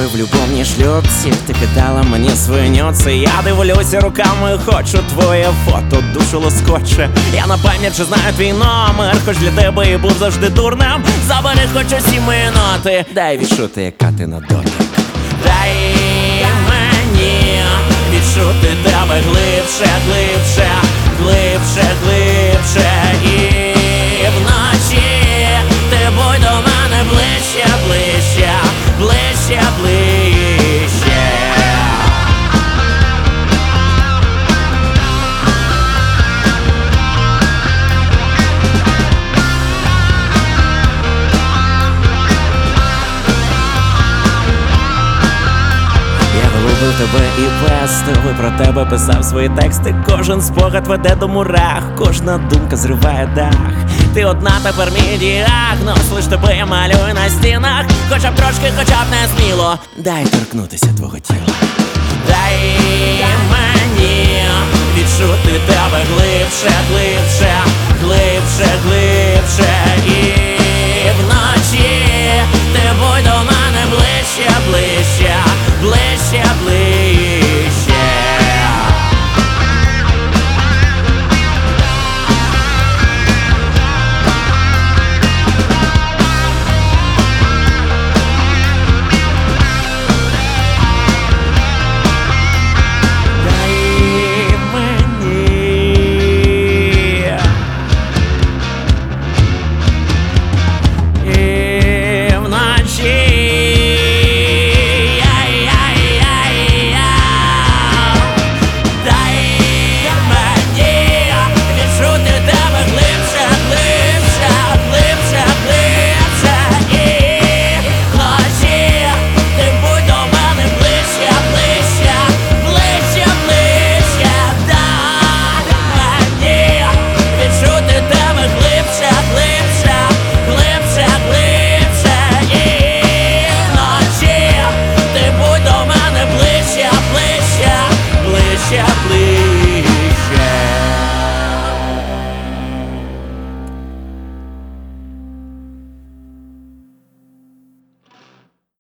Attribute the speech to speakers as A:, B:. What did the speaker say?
A: в любовній шлюпці, ти кидала мені свої нюци. Я дивлюся руками, хочу твоє фото, душу лоскоче. Я на пам'ять вже знаю твій номер, хоч для тебе і був завжди дурним. Забери хоч усі мої ноти, дай відчути, яка ти на дотик. Дай мені відчути тебе глибше, глибше, глибше, глибше. І вночі ти будь до мене ближче, ближче, ближче, ближче. Я голубив тебе і пестив, і про тебе писав свої тексти. Кожен спогад веде до мурах, кожна думка зриває дах. Ти одна тепер мій діагноз, лиш тебе я малюю на стінах. Хоча б трошки, хоча б не сміло, дай торкнутися твого тіла. Дай мені відчути тебе глибше, глибше, глибше, глибше. І